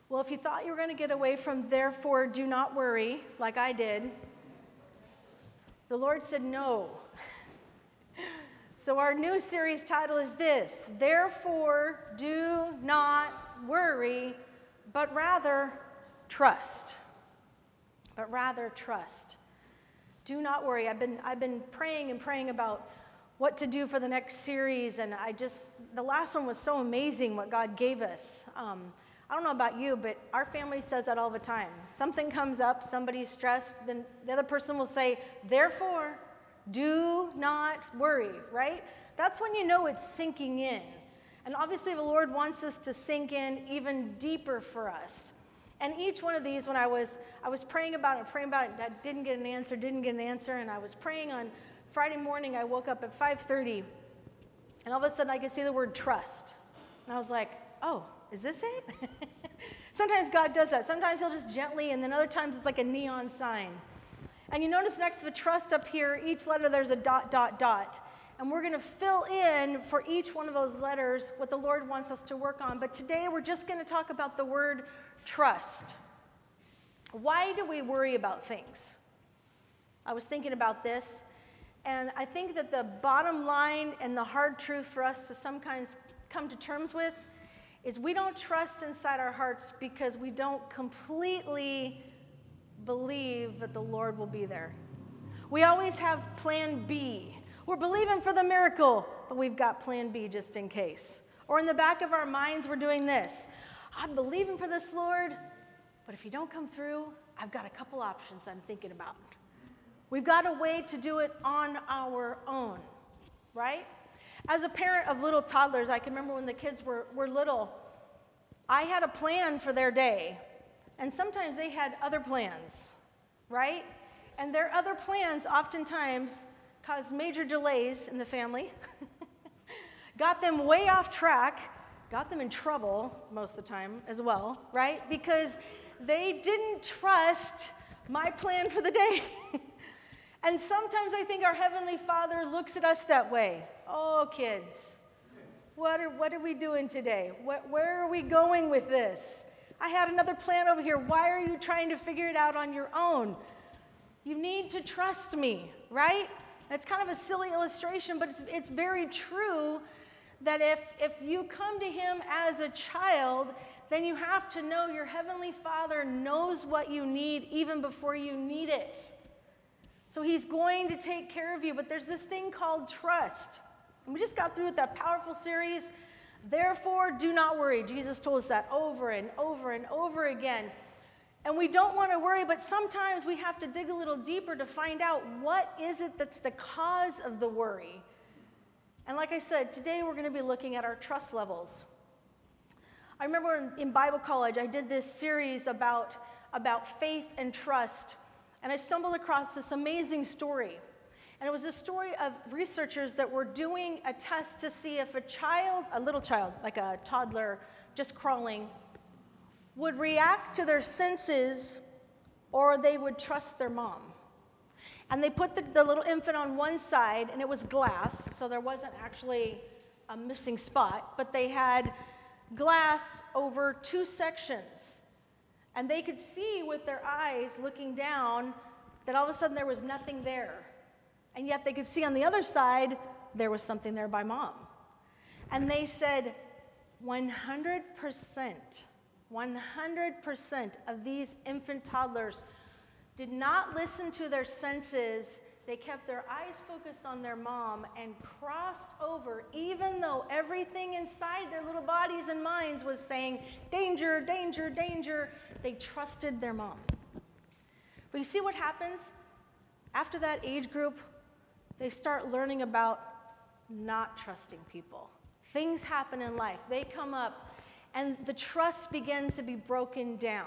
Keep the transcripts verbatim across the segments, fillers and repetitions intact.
Well, if you thought you were going to get away from therefore do not worry, like I did, the Lord said no. So our new series title is this: Therefore do not worry, but rather trust. But rather trust. Do not worry. I've been I've been praying and praying about what to do for the next series, and I just the last one was so amazing what God gave us. Um, I don't know about you, but our family says that all the time. Something comes up, somebody's stressed, then the other person will say, therefore, do not worry, right? That's when you know it's sinking in. And obviously the Lord wants us to sink in even deeper for us. And each one of these, when I was I was praying about it, praying about it, I didn't get an answer, didn't get an answer, and I was praying on Friday morning. I woke up at five thirty, and all of a sudden I could see the word trust. And I was like, oh, is this it? Sometimes God does that. Sometimes he'll just gently, and then other times it's like a neon sign. And you notice next to the trust up here, each letter there's a dot, dot, dot. And we're going to fill in for each one of those letters what the Lord wants us to work on. But today we're just going to talk about the word trust. Why do we worry about things? I was thinking about this, and I think that the bottom line and the hard truth for us to sometimes come to terms with is we don't trust inside our hearts because we don't completely believe that the Lord will be there. We always have plan B. We're believing for the miracle, but we've got plan B just in case. Or in the back of our minds, we're doing this. I'm believing for this, Lord, but if you don't come through, I've got a couple options I'm thinking about. We've got a way to do it on our own, right? As a parent of little toddlers, I can remember when the kids were, were little, I had a plan for their day, and sometimes they had other plans, right? And their other plans oftentimes caused major delays in the family, got them way off track, got them in trouble most of the time as well, right? Because they didn't trust my plan for the day. And sometimes I think our Heavenly Father looks at us that way. Oh, kids, what are, what are we doing today? What, where are we going with this? I had another plan over here. Why are you trying to figure it out on your own? You need to trust me, right? That's kind of a silly illustration, but it's, it's very true that if, if you come to him as a child, then you have to know your Heavenly Father knows what you need even before you need it. So he's going to take care of you, but there's this thing called trust. And we just got through with that powerful series, Therefore Do Not Worry. Jesus told us that over and over and over again. And we don't want to worry, but sometimes we have to dig a little deeper to find out what is it that's the cause of the worry. And like I said, today we're going to be looking at our trust levels. I remember in, in Bible college, I did this series about, about faith and trust. And I stumbled across this amazing story. And it was a story of researchers that were doing a test to see if a child, a little child, like a toddler just crawling, would react to their senses or they would trust their mom. And they put the, the little infant on one side, and it was glass, so there wasn't actually a missing spot, but they had glass over two sections. And they could see with their eyes looking down that all of a sudden there was nothing there. And yet they could see on the other side there was something there by mom. And they said one hundred percent, one hundred percent of these infant toddlers did not listen to their senses. They kept their eyes focused on their mom and crossed over, even though everything inside their little bodies and minds was saying, danger, danger, danger. They trusted their mom. But you see what happens? After that age group, they start learning about not trusting people. Things happen in life. They come up, and the trust begins to be broken down.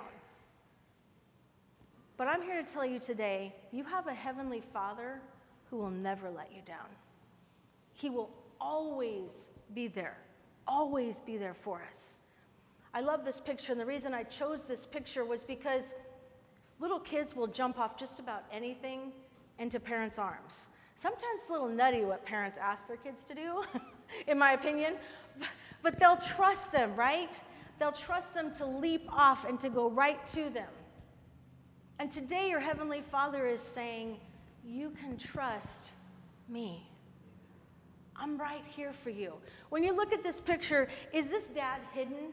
But I'm here to tell you today, you have a Heavenly Father who will never let you down. He will always be there, always be there for us. I love this picture, and the reason I chose this picture was because little kids will jump off just about anything into parents' arms. Sometimes it's a little nutty what parents ask their kids to do, in my opinion, but they'll trust them, right? they'll trust them to leap off and to go right to them. And today your Heavenly Father is saying, you can trust me. I'm right here for you. When you look at this picture, is this dad hidden?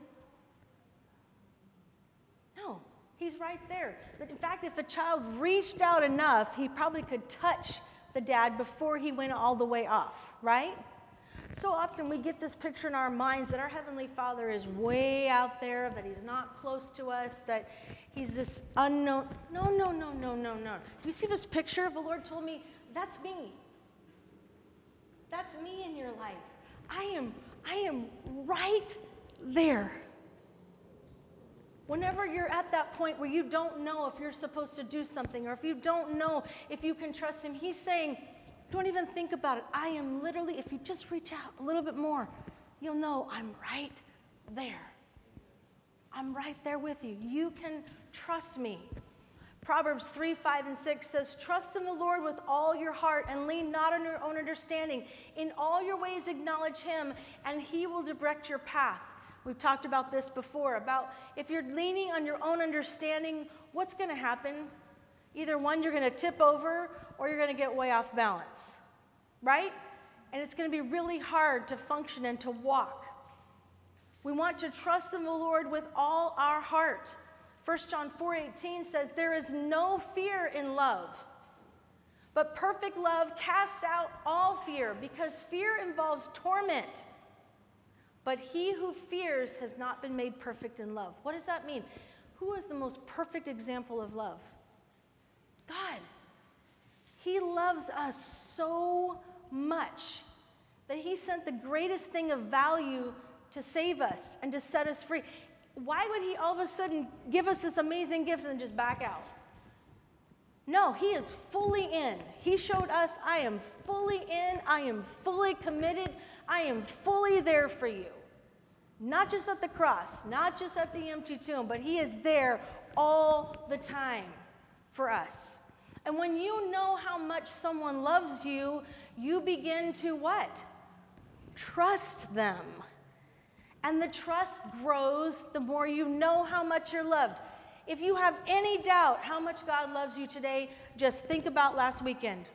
No, he's right there. In fact, if a child reached out enough, he probably could touch the dad before he went all the way off, right? So often we get this picture in our minds that our Heavenly Father is way out there, that he's not close to us, that he's this unknown. No, no, no, no, no, no. Do you see this picture? The Lord told me, that's me. That's me in your life. I am, I am right there. Whenever you're at that point where you don't know if you're supposed to do something, or if you don't know if you can trust him, he's saying, don't even think about it. I am literally, if you just reach out a little bit more, you'll know I'm right there. I'm right there with you. You can trust me. Proverbs three, five, and six says, trust in the Lord with all your heart and lean not on your own understanding. In all your ways acknowledge him, and he will direct your path. We've talked about this before, about if you're leaning on your own understanding, what's going to happen? Either one, you're going to tip over, or you're going to get way off balance, right? And it's going to be really hard to function and to walk. We want to trust in the Lord with all our heart. First John four eighteen says, there is no fear in love, but perfect love casts out all fear, because fear involves torment. But he who fears has not been made perfect in love. What does that mean? Who is the most perfect example of love? God. He loves us so much that he sent the greatest thing of value to save us and to set us free. Why would he all of a sudden give us this amazing gift and just back out? No, he is fully in. He showed us, I am fully in, I am fully committed, I am fully there for you. Not just at the cross, not just at the empty tomb, but he is there all the time for us. And when you know how much someone loves you, you begin to what? Trust them. And the trust grows the more you know how much you're loved. If you have any doubt how much God loves you today, just think about last weekend.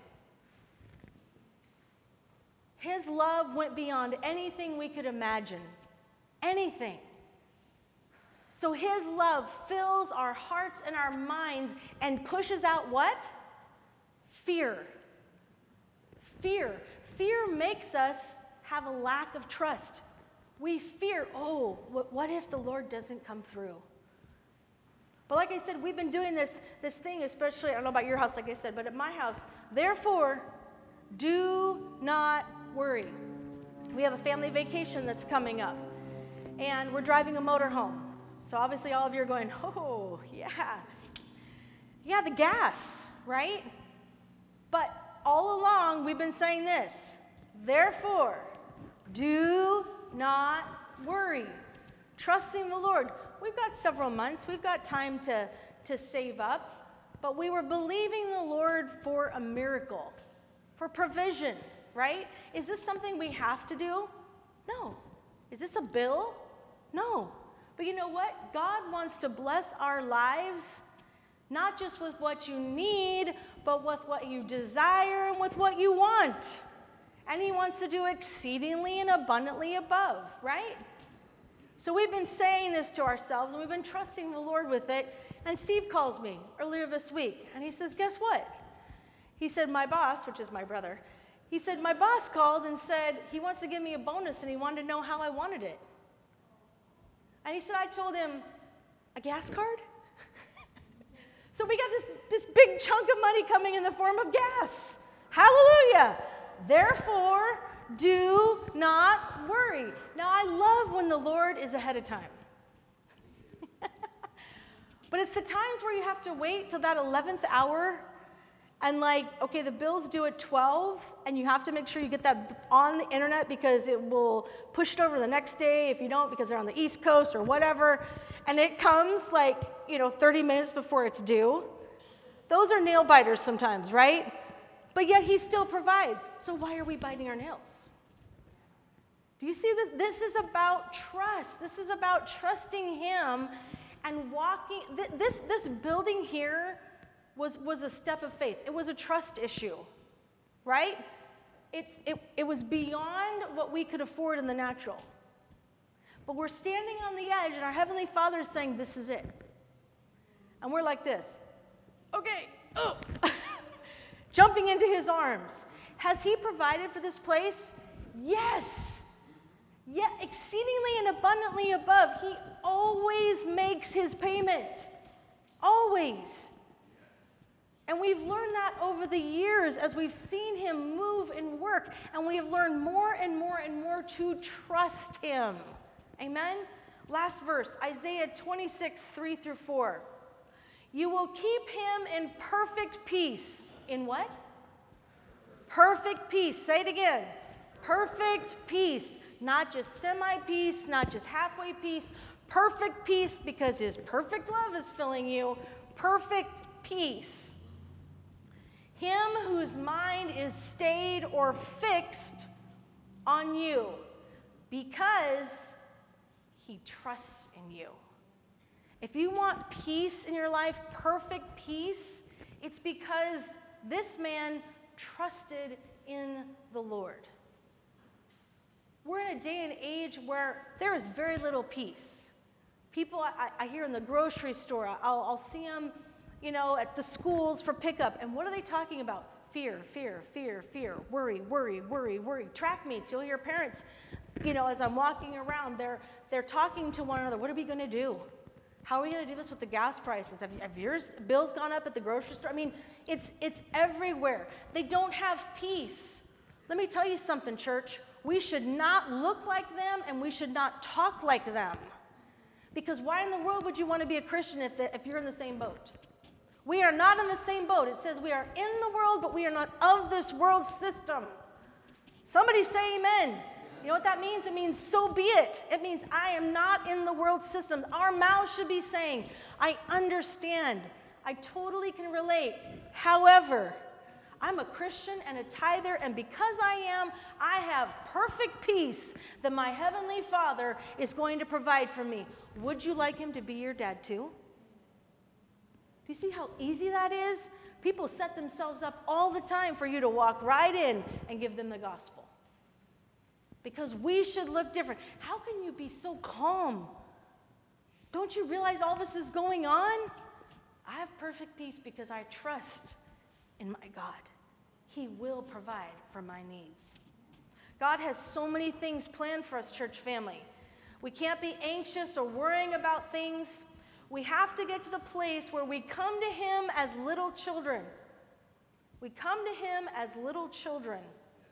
His love went beyond anything we could imagine. Anything. So his love fills our hearts and our minds and pushes out what? Fear. Fear. Fear makes us have a lack of trust. We fear, oh, what if the Lord doesn't come through? But like I said, we've been doing this, this thing, especially, I don't know about your house, like I said, but at my house, therefore, do not worry. We have a family vacation that's coming up, and we're driving a motorhome. So obviously all of you are going, oh, yeah. Yeah, the gas, right? But all along, we've been saying this, therefore, do not worry. Trusting the Lord. We've got several months. We've got time to, to save up. But we were believing the Lord for a miracle, for provision, right? Is this something we have to do? No. Is this a bill? No. But you know what? God wants to bless our lives, not just with what you need, but with what you desire and with what you want. And he wants to do exceedingly and abundantly above, right? So we've been saying this to ourselves, and we've been trusting the Lord with it. And Steve calls me earlier this week, and he says, guess what? He said, my boss, which is my brother, he said, my boss called and said he wants to give me a bonus, and he wanted to know how I wanted it. And he said, I told him, a gas card? So we got this, this big chunk of money coming in the form of gas. Hallelujah. Therefore, do not worry. Now, I love when the Lord is ahead of time. But it's the times where you have to wait till that eleventh hour and like, okay, the bill's due at twelve, and you have to make sure you get that on the internet because it will push it over the next day if you don't, because they're on the East Coast or whatever. And it comes like, you know, thirty minutes before it's due. Those are nail biters sometimes, right? But yet he still provides. So why are we biting our nails? Do you see this? This is about trust. This is about trusting him and walking. Th- this, this building here was, was a step of faith. It was a trust issue, right? It's, it, it was beyond what we could afford in the natural. But we're standing on the edge, and our Heavenly Father is saying, this is it. And we're like this. Okay. Oh. Jumping into his arms. Has he provided for this place? Yes. Yet exceedingly and abundantly above, he always makes his payment. Always. And we've learned that over the years as we've seen him move and work. And we have learned more and more and more to trust him. Amen? Last verse, Isaiah twenty-six, three through four. You will keep him in perfect peace. In what? Perfect peace. Say it again. Perfect peace. Not just semi-peace, not just halfway peace. Perfect peace because his perfect love is filling you. Perfect peace. Him whose mind is stayed or fixed on you because he trusts in you. If you want peace in your life, perfect peace, it's because this man trusted in the Lord. We're in a day and age where there is very little peace. People I, I hear in the grocery store, I'll, I'll see them, you know, at the schools for pickup. And what are they talking about? Fear, fear, fear, fear, worry, worry, worry, worry. Track meets, you'll hear parents, you know, as I'm walking around, they're, they're talking to one another. What are we going to do? How are we going to do this with the gas prices? Have, have yours bills gone up at the grocery store? I mean, it's it's everywhere. They don't have peace. Let me tell you something, church. We should not look like them, and we should not talk like them. Because why in the world would you want to be a Christian if, the, if you're in the same boat? We are not in the same boat. It says we are in the world, but we are not of this world system. Somebody say amen. You know what that means? It means so be it. It means I am not in the world system. Our mouths should be saying, I understand. I totally can relate. However, I'm a Christian and a tither, and because I am, I have perfect peace that my Heavenly Father is going to provide for me. Would you like him to be your dad too? Do you see how easy that is? People set themselves up all the time for you to walk right in and give them the gospel. Because we should look different. How can you be so calm? Don't you realize all this is going on? I have perfect peace because I trust in my God. He will provide for my needs. God has so many things planned for us, church family. We can't be anxious or worrying about things. We have to get to the place where we come to him as little children. We come to him as little children.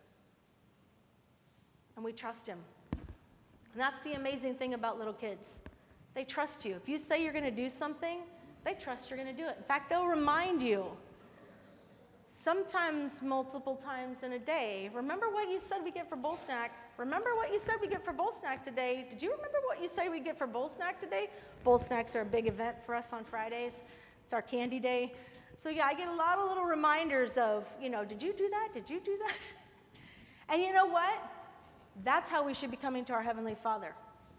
And we trust him. And that's the amazing thing about little kids. They trust you. If you say you're going to do something, they trust you're going to do it. In fact, they'll remind you. Sometimes multiple times in a day. Remember what you said we get for bowl snack? Remember what you said we get for bowl snack today? Did you remember what you say we get for bowl snack today? Bowl snacks are a big event for us on Fridays. It's our candy day. So yeah, I get a lot of little reminders of, you know, did you do that? Did you do that? And you know what? That's how we should be coming to our Heavenly Father.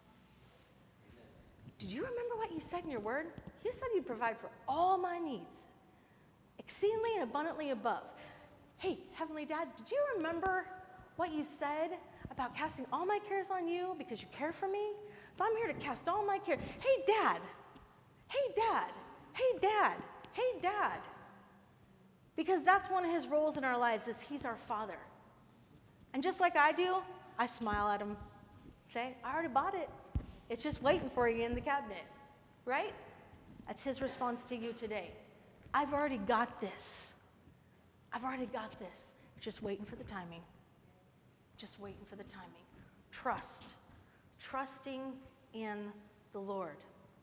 Did you remember what you said in your word? You said you'd provide for all my needs, exceedingly and abundantly above. Hey, Heavenly Dad, did you remember what you said about casting all my cares on you because you care for me? So I'm here to cast all my care. Hey, Dad. Hey, Dad. Hey, Dad. Hey, Dad. Because that's one of his roles in our lives is he's our Father. And just like I do, I smile at him, say, I already bought it. It's just waiting for you in the cabinet, right? That's his response to you today. I've already got this. I've already got this. Just waiting for the timing. Just waiting for the timing. Trust. Trusting in the Lord.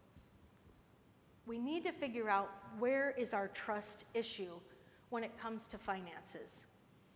We need to figure out where is our trust issue when it comes to finances.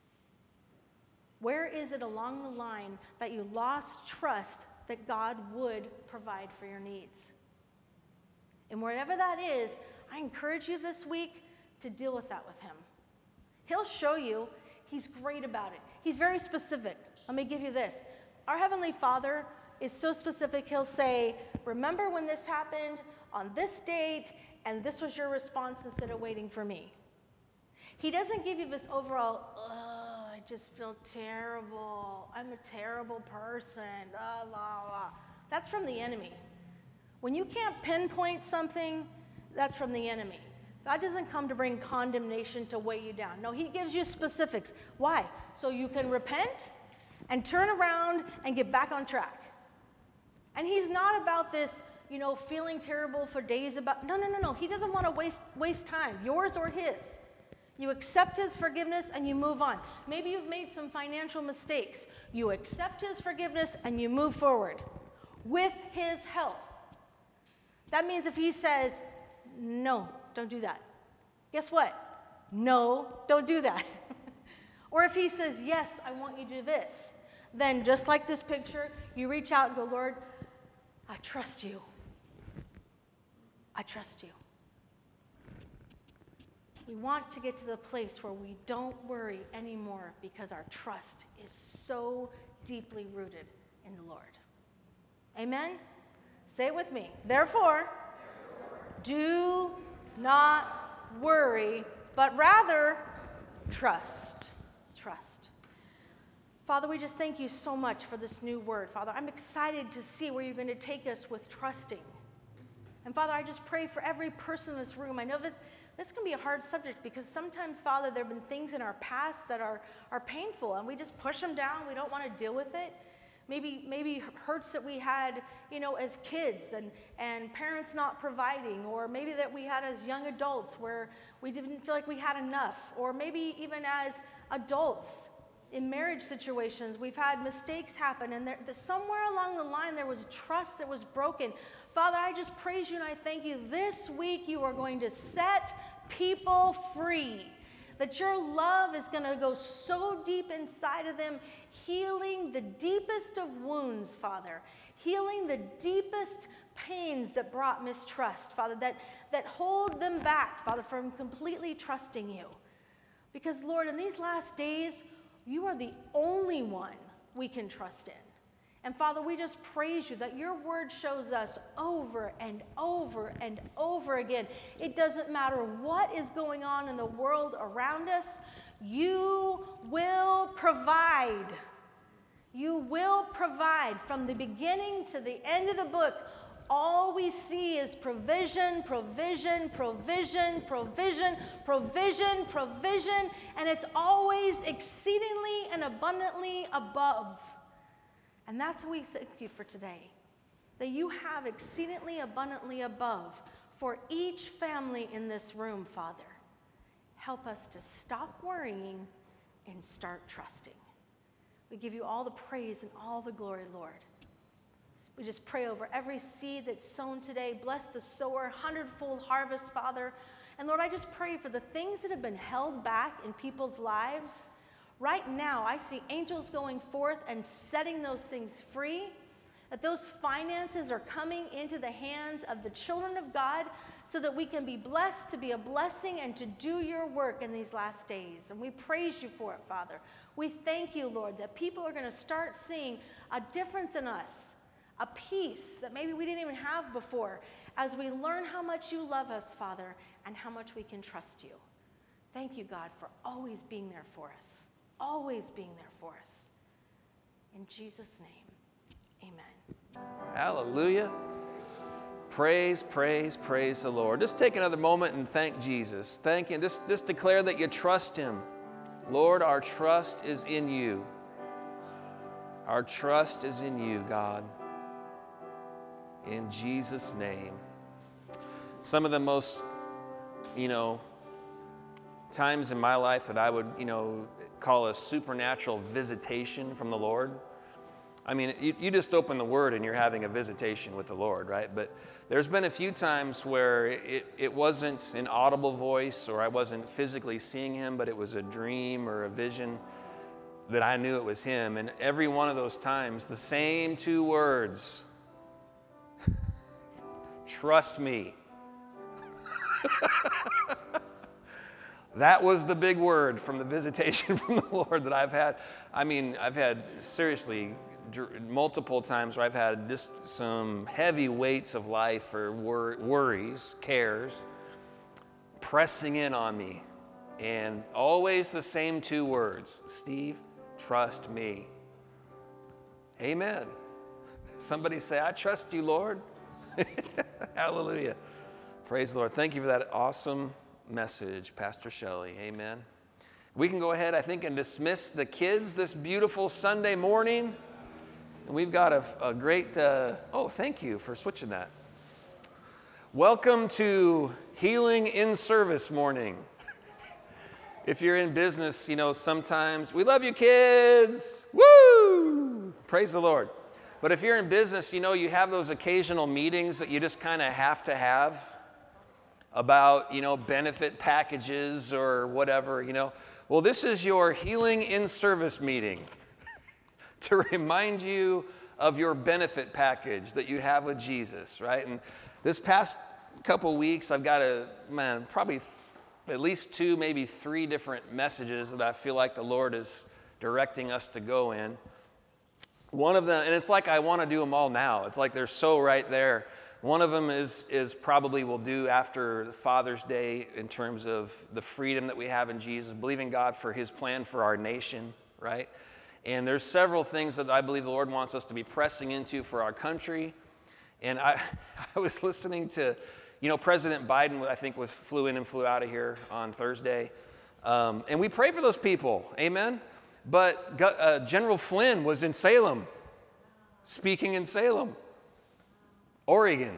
Where is it along the line that you lost trust that God would provide for your needs? And wherever that is, I encourage you this week to deal with that with him. He'll show you. He's great about it. He's very specific. Let me give you this. Our Heavenly Father is so specific, he'll say, remember when this happened on this date, and this was your response instead of waiting for me. He doesn't give you this overall, oh, I just feel terrible. I'm a terrible person. La, la, la. That's from the enemy. When you can't pinpoint something, that's from the enemy. God doesn't come to bring condemnation to weigh you down. No, he gives you specifics. Why? So you can repent and turn around and get back on track. And he's not about this, you know, feeling terrible for days about, no, no, no, no. He doesn't want to waste, waste time, yours or his. You accept his forgiveness and you move on. Maybe you've made some financial mistakes. You accept his forgiveness and you move forward with his help. That means if he says, no, don't do that. Guess what? No, don't do that. Or if he says, yes, I want you to do this, then just like this picture, you reach out and go, Lord, I trust you. I trust you. We want to get to the place where we don't worry anymore because our trust is so deeply rooted in the Lord. Amen? Say it with me. Therefore, do not worry, but rather trust. Trust. Father, we just thank you so much for this new word. Father, I'm excited to see where you're going to take us with trusting. And Father, I just pray for every person in this room. I know that this can be a hard subject because sometimes, Father, there have been things in our past that are, are painful and we just push them down. We don't want to deal with it. Maybe, maybe hurts that we had, you know, as kids and, and parents not providing, or maybe that we had as young adults where we didn't feel like we had enough, or maybe even as adults in marriage situations, we've had mistakes happen, and there, the, somewhere along the line there was trust that was broken. Father, I just praise you and I thank you. This week you are going to set people free. That your love is going to go so deep inside of them, healing the deepest of wounds, Father. Healing the deepest pains that brought mistrust, Father, that, that hold them back, Father, from completely trusting you. Because, Lord, in these last days, you are the only one we can trust in. And Father, we just praise you that your word shows us over and over and over again. It doesn't matter what is going on in the world around us, you will provide. You will provide from the beginning to the end of the book. All we see is provision, provision, provision, provision, provision, provision, and it's always exceedingly and abundantly above. And that's what we thank you for today, that you have exceedingly abundantly above for each family in this room, Father. Help us to stop worrying and start trusting. We give you all the praise and all the glory, Lord. We just pray over every seed that's sown today. Bless the sower, hundredfold harvest, Father. And Lord, I just pray for the things that have been held back in people's lives. Right now, I see angels going forth and setting those things free, that those finances are coming into the hands of the children of God so that we can be blessed to be a blessing and to do your work in these last days. And we praise you for it, Father. We thank you, Lord, that people are going to start seeing a difference in us, a peace that maybe we didn't even have before, as we learn how much you love us, Father, and how much we can trust you. Thank you, God, for always being there for us. Always being there for us. In Jesus' name, amen. Hallelujah. Praise, praise, praise the Lord. Just take another moment and thank Jesus. Thank Him. Just, just declare that you trust Him. Lord, our trust is in you. Our trust is in you, God. In Jesus' name. Some of the most, you know, times in my life that I would, you know, call a supernatural visitation from the Lord. I mean, you, you just open the Word and you're having a visitation with the Lord, right? But there's been a few times where it, it wasn't an audible voice or I wasn't physically seeing Him, but it was a dream or a vision that I knew it was Him. And every one of those times, the same two words, trust me. That was the big word from the visitation from the Lord that I've had. I mean, I've had seriously dr- multiple times where I've had just some heavy weights of life or wor- worries, cares, pressing in on me. And always the same two words, Steve, trust me. Amen. Somebody say, I trust you, Lord. Hallelujah. Praise the Lord. Thank you for that awesome message, Pastor Shelley. Amen. We can go ahead, I think, and dismiss the kids this beautiful Sunday morning. And we've got a, a great, uh, oh, thank you for switching that. Welcome to Healing in Service morning. If you're in business, you know, sometimes, we love you kids. Woo! Praise the Lord. But if you're in business, you know, you have those occasional meetings that you just kind of have to have about, you know, benefit packages or whatever, you know. Well, this is your Healing in Service meeting to remind you of your benefit package that you have with Jesus, right? And this past couple weeks, I've got a, man, probably th- at least two, maybe three different messages that I feel like the Lord is directing us to go in. One of them, and it's like I want to do them all now. It's like they're so right there. One of them is, is probably we'll do after Father's Day in terms of the freedom that we have in Jesus, believing God for his plan for our nation, right? And there's several things that I believe the Lord wants us to be pressing into for our country. And I, I was listening to, you know, President Biden, I think, was flew in and flew out of here on Thursday. Um, and we pray for those people, amen? But uh, General Flynn was in Salem, speaking in Salem. Oregon.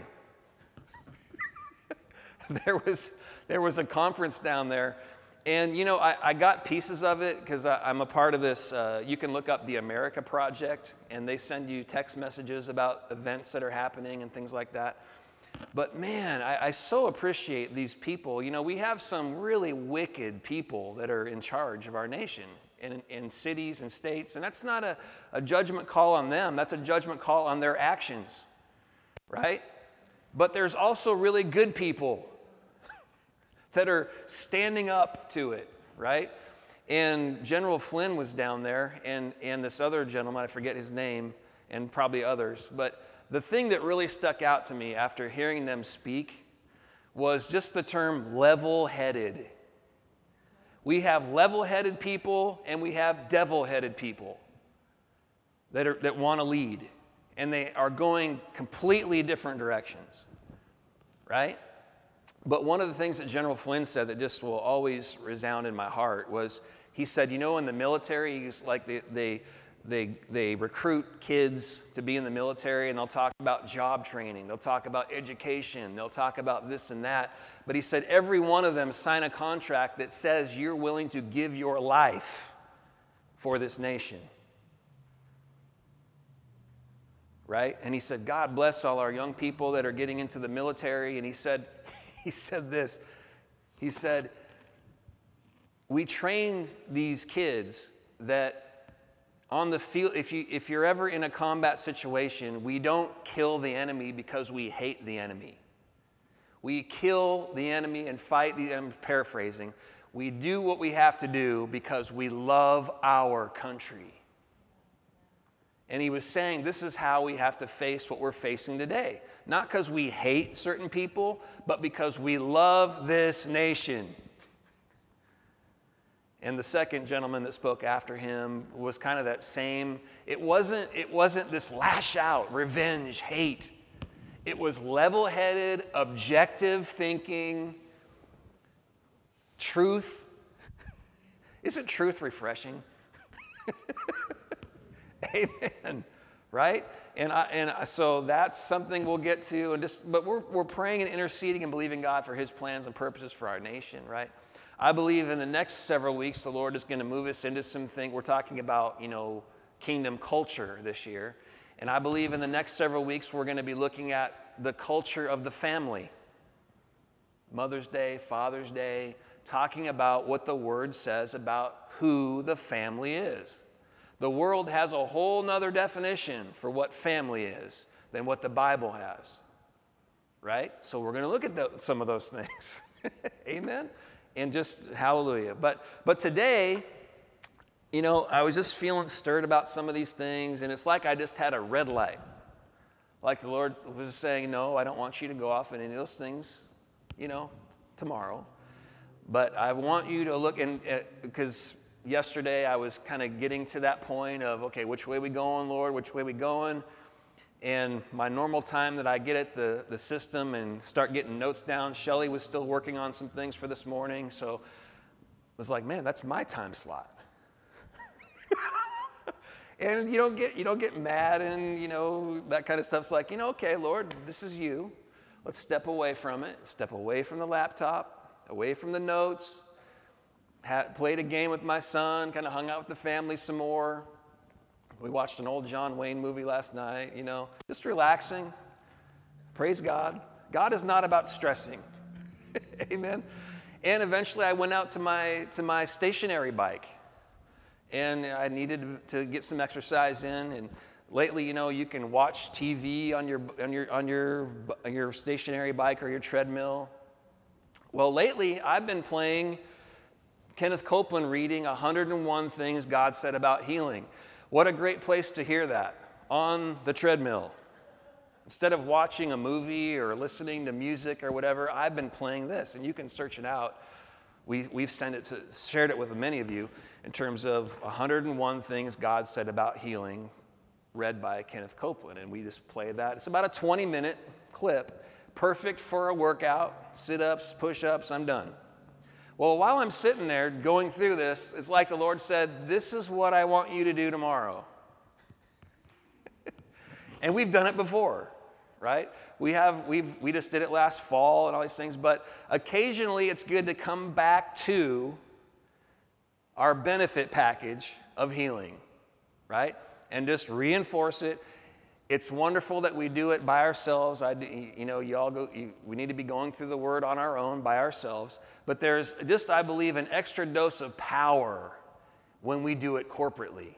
there was there was a conference down there, and you know I, I got pieces of it because I'm a part of this. Uh, you can look up the America Project, and they send you text messages about events that are happening and things like that. But man, I, I so appreciate these people. You know, we have some really wicked people that are in charge of our nation in, in cities and states, and that's not a, a judgment call on them. That's a judgment call on their actions. Right? But there's also really good people that are standing up to it, right? And General Flynn was down there, and, and this other gentleman, I forget his name, and probably others. But the thing that really stuck out to me after hearing them speak was just the term level-headed. We have level-headed people, and we have devil-headed people that are, that want to lead. And they are going completely different directions, right? But one of the things that General Flynn said that just will always resound in my heart was, he said, you know, in the military, he's like they, they, they, they recruit kids to be in the military, and they'll talk about job training, they'll talk about education, they'll talk about this and that. But he said every one of them sign a contract that says you're willing to give your life for this nation. Right? And he said, God bless all our young people that are getting into the military. And he said, he said this, he said, we train these kids that on the field, if, you, if you're ever in a combat situation, we don't kill the enemy because we hate the enemy. We kill the enemy and fight the enemy, paraphrasing. We do what we have to do because we love our country. And he was saying this is how we have to face what we're facing today. Not because we hate certain people, but because we love this nation. And the second gentleman that spoke after him was kind of that same, it wasn't, it wasn't this lash out, revenge, hate. It was level-headed, objective thinking, truth. Isn't truth refreshing? Amen. Right? And I, and so that's something we'll get to. And just, but we're we're praying and interceding and believing God for his plans and purposes for our nation, right? I believe in the next several weeks, the Lord is going to move us into some things. We're talking about, you know, kingdom culture this year. And I believe in the next several weeks, we're going to be looking at the culture of the family. Mother's Day, Father's Day, talking about what the Word says about who the family is. The world has a whole nother definition for what family is than what the Bible has, right? So we're going to look at the, some of those things. Amen? And just hallelujah. But, but today, you know, I was just feeling stirred about some of these things, and it's like I just had a red light. Like the Lord was saying, no, I don't want you to go off in any of those things, you know, tomorrow. But I want you to look, and because yesterday I was kind of getting to that point of, okay, which way we going, Lord? Which way we going? And my normal time that I get at the, the system and start getting notes down, Shelly was still working on some things for this morning, so I was like, man, that's my time slot. And you don't get you don't get mad and, you know, that kind of stuff's like, you know, okay, Lord, this is you. Let's step away from it. Step away from the laptop, away from the notes. Had, played a game with my son, kind of hung out with the family some more. We watched an old John Wayne movie last night, you know, just relaxing. Praise God. God is not about stressing. Amen. And eventually I went out to my to my stationary bike. And I needed to get some exercise in. And lately, you know, you can watch T V on your on your on your on your stationary bike or your treadmill. Well, lately I've been playing Kenneth Copeland reading one hundred and one Things God Said About Healing. What a great place to hear that on the treadmill. Instead of watching a movie or listening to music or whatever, I've been playing this, and you can search it out. We, we've sent it to, shared it with many of you in terms of one hundred and one Things God Said About Healing, read by Kenneth Copeland, and we just play that. It's about a twenty-minute clip, perfect for a workout, sit-ups, push-ups, I'm done. Well, while I'm sitting there going through this, it's like the Lord said, this is what I want you to do tomorrow. And we've done it before, right? We have, we've, we just did it last fall and all these things, but occasionally it's good to come back to our benefit package of healing, right? And just reinforce it. It's wonderful that we do it by ourselves. I, you know, you all go. You, we need to be going through the Word on our own by ourselves. But there's just, I believe, an extra dose of power when we do it corporately,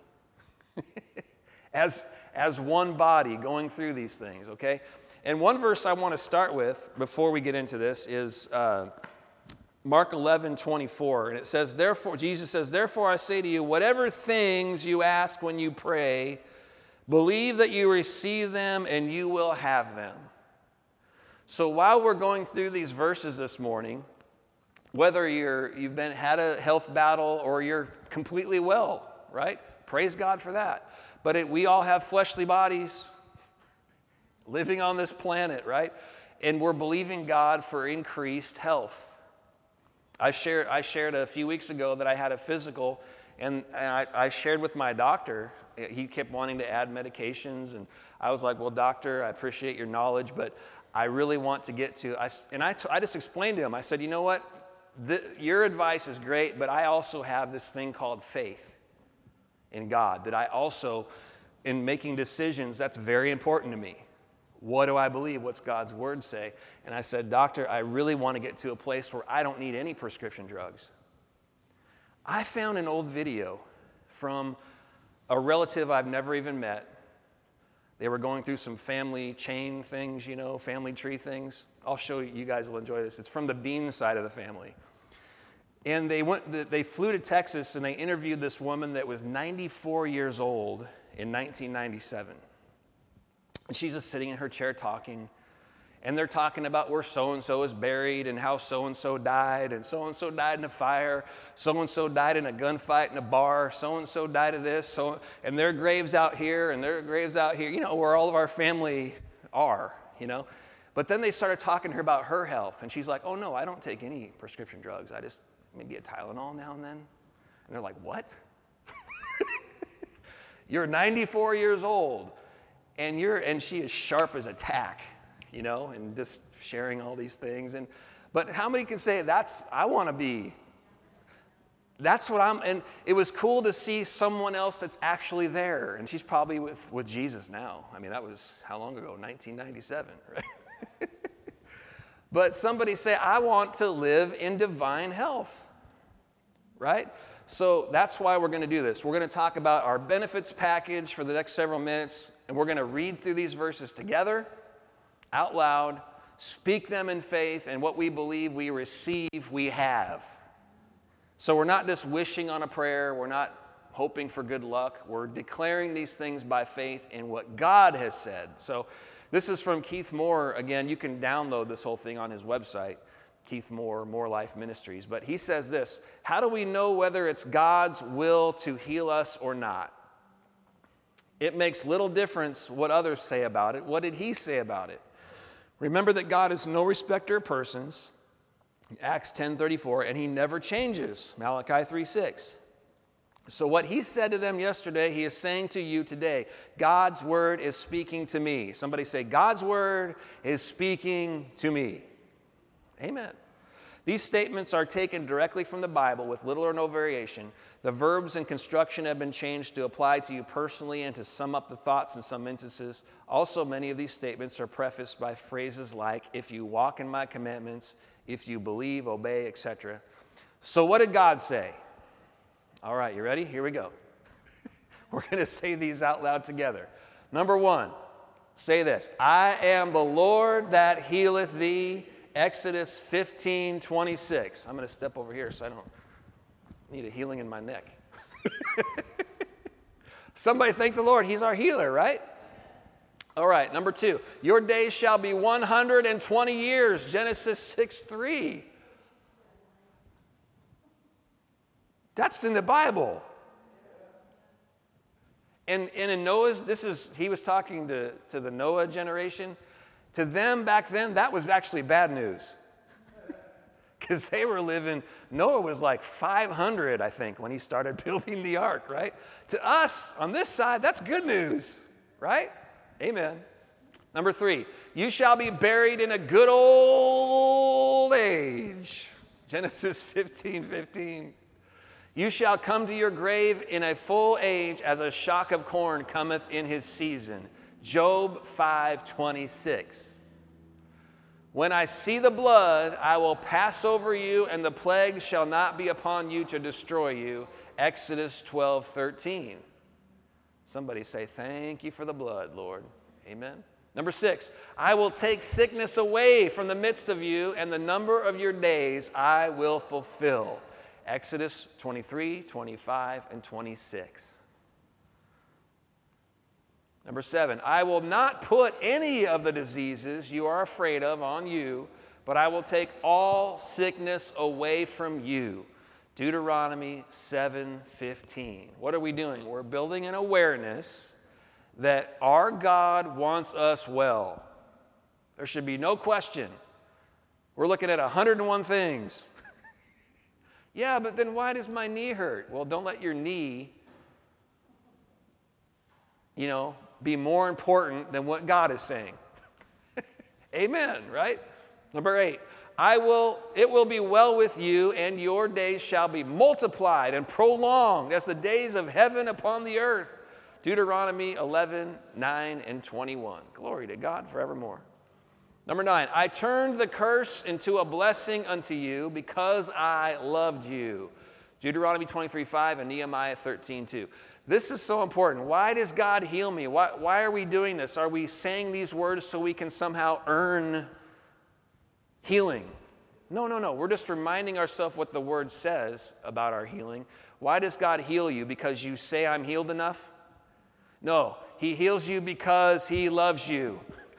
as as one body going through these things. Okay. And one verse I want to start with before we get into this is uh, Mark eleven twenty-four, and it says, "Therefore," Jesus says, "Therefore I say to you, whatever things you ask when you pray, believe that you receive them and you will have them." So while we're going through these verses this morning, whether you're you've been had a health battle or you're completely well, right? Praise God for that. But it, we all have fleshly bodies living on this planet, right? And we're believing God for increased health. I shared I shared a few weeks ago that I had a physical, and, and I, I shared with my doctor. He kept wanting to add medications, and I was like, well, doctor, I appreciate your knowledge, but I really want to get to, I, and I, t- I just explained to him, I said, you know what, the, your advice is great, but I also have this thing called faith in God, that I also, in making decisions, that's very important to me. What do I believe? What's God's word say? And I said, doctor, I really want to get to a place where I don't need any prescription drugs. I found an old video from a relative I've never even met. They were going through some family chain things, you know, family tree things. I'll show you, you guys will enjoy this. It's from the Bean side of the family. And they went, they flew to Texas and they interviewed this woman that was ninety-four years old in nineteen ninety-seven. And she's just sitting in her chair talking. And they're talking about where so-and-so is buried and how so-and-so died, and so-and-so died in a fire, so-and-so died in a gunfight in a bar, so-and-so died of this, so, and their graves out here, and their graves out here, you know, where all of our family are, you know. But then they started talking to her about her health, and she's like, oh, no, I don't take any prescription drugs. I just, maybe a Tylenol now and then. And they're like, what? You're ninety-four years old, and you're, and she is sharp as a tack. You know, and just sharing all these things. And but how many can say that's, I want to be, that's what I'm, and it was cool to see someone else that's actually there. And she's probably with, with Jesus now. I mean, that was how long ago? nineteen ninety-seven, right? But somebody say, I want to live in divine health, right? So that's why we're going to do this. We're going to talk about our benefits package for the next several minutes, and we're going to read through these verses together, out loud, speak them in faith, and what we believe we receive, we have. So we're not just wishing on a prayer. We're not hoping for good luck. We're declaring these things by faith in what God has said. So this is from Keith Moore. Again, you can download this whole thing on his website, Keith Moore, More Life Ministries. But he says this: how do we know whether it's God's will to heal us or not? It makes little difference what others say about it. What did he say about it? Remember that God is no respecter of persons, Acts ten thirty-four, and he never changes, Malachi three six. So what he said to them yesterday, he is saying to you today. God's word is speaking to me. Somebody say, God's word is speaking to me. Amen. These statements are taken directly from the Bible with little or no variation. The verbs and construction have been changed to apply to you personally and to sum up the thoughts in some instances. Also, many of these statements are prefaced by phrases like, if you walk in my commandments, if you believe, obey, et cetera. So what did God say? All right, you ready? Here we go. We're going to say these out loud together. Number one, say this: I am the Lord that healeth thee. Exodus fifteen twenty-six. I'm going to step over here so I don't need a healing in my neck. Somebody thank the Lord. He's our healer, right? All right, number two. Your days shall be one hundred twenty years. Genesis six three. That's in the Bible. And, and in Noah's, this is, he was talking to, to the Noah generation. To them back then, that was actually bad news. Because they were living, Noah was like five hundred, I think, when he started building the ark, right? To us, on this side, that's good news, right? Amen. Number three, you shall be buried in a good old age. Genesis fifteen fifteen. You shall come to your grave in a full age as a shock of corn cometh in his season. Job five twenty-six. When I see the blood, I will pass over you, and the plague shall not be upon you to destroy you. Exodus twelve thirteen. Somebody say, thank you for the blood, Lord. Amen. Number six, I will take sickness away from the midst of you, and the number of your days I will fulfill. Exodus twenty-three, twenty-five, and twenty-six. Number seven, I will not put any of the diseases you are afraid of on you, but I will take all sickness away from you. Deuteronomy seven fifteen. What are we doing? We're building an awareness that our God wants us well. There should be no question. We're looking at one hundred one things. Yeah, but then why does my knee hurt? Well, don't let your knee, you know, be more important than what God is saying. Amen, right? Number eight, I will, it will be well with you, and your days shall be multiplied and prolonged as the days of heaven upon the earth. Deuteronomy eleven, nine, and twenty-one. Glory to God forevermore. Number nine, I turned the curse into a blessing unto you because I loved you. Deuteronomy twenty-three five and Nehemiah thirteen two. This is so important. Why does God heal me? Why, why are we doing this? Are we saying these words so we can somehow earn healing? No, no, no. We're just reminding ourselves what the word says about our healing. Why does God heal you? Because you say I'm healed enough? No, he heals you because he loves you.